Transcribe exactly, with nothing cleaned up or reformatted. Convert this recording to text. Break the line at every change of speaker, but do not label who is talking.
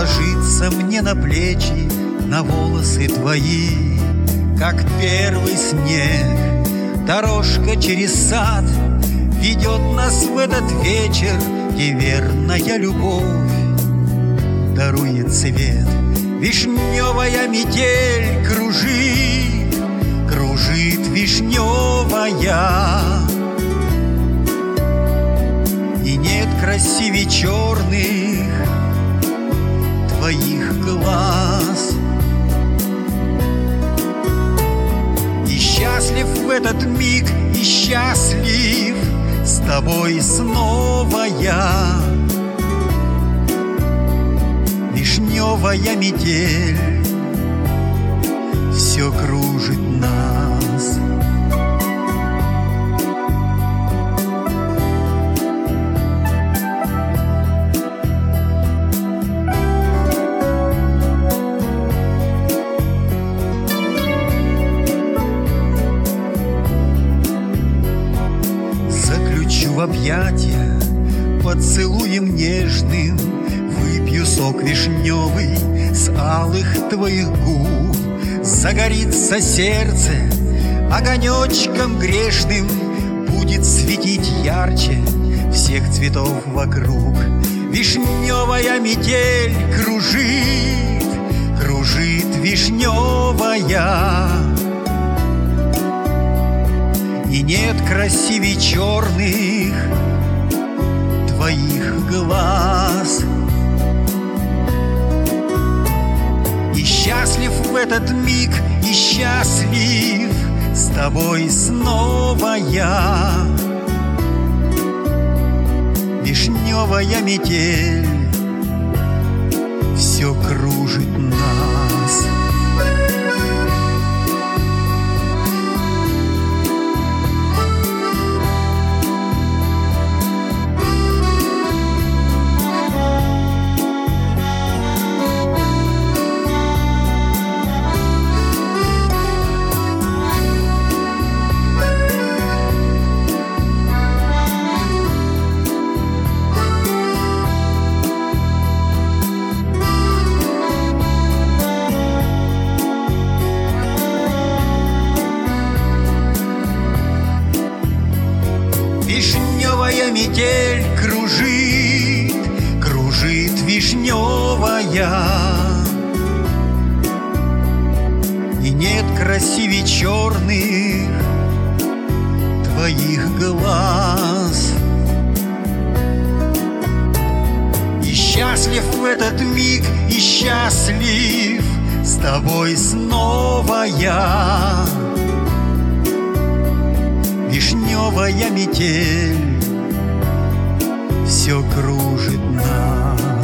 ложится мне на плечи, на волосы твои, как первый снег. Дорожка через сад ведет нас в этот вечер, где верная любовь дарует цвет. Вишневая метель кружит, кружит вишневая, и нет красивей черных твоих глаз. И счастлив в этот миг, и счастлив с тобой снова я. Вишневая метель все кружит нас. Заключу в объятия поцелуем нежным, выпью сок вишневый с алых твоих губ. Загорится сердце огонечком грешным, будет светить ярче всех цветов вокруг. Вишневая метель кружит, кружит вишневая, и нет красивей черных твоих глаз. И счастлив в этот миг, и счастлив с тобой снова я. Вишневая метель все кружит нас. Вишневая метель кружит, кружит вишневая, и нет красивей черных твоих глаз. И счастлив в этот миг, и счастлив с тобой снова я. Вишневая метель все кружит нас.